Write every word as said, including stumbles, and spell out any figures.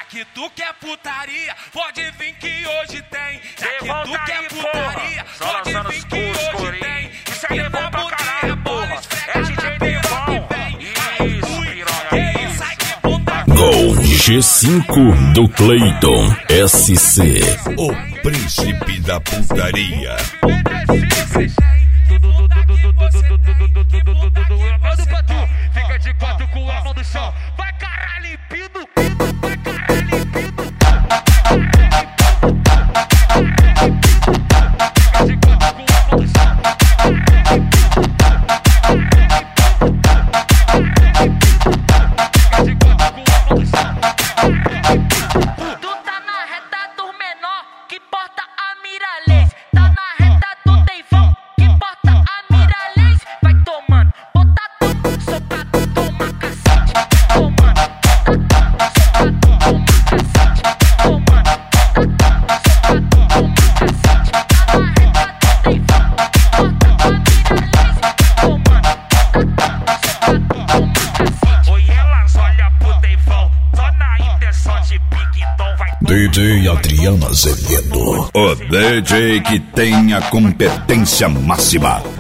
que tu quer putaria, pode vir que hoje tem. Já que tu quer putaria, pode vir que hoje tem. Isso aí é bom pra caralho, porra. É D J Devão. Isso, piranha. Gol G cinco do Clayton S C. O príncipe da putaria. Fica de quatro com a mão no chão. Vai caralho, limpinho. Vai caralho, limpinho. Fica de quatro com a mão no chão. Fica de quatro com a mão no chão. Tu tá na reta do menor, que porta a Miralês. Tá na reta do Deivão, que porta a Miralês. Vai tomando, bota tudo, socado, toma cacete. Tomando, socado, toma cacete. Tomando, socado, toma cacete. Tá na reta do Deivão, que porta a Miralês. Tomando, socado, toma cacete. Oi, elas olham pro Deivão, só na intenção de pique, então vai. D J Adriano Azevedo. O D J que tem a competência máxima.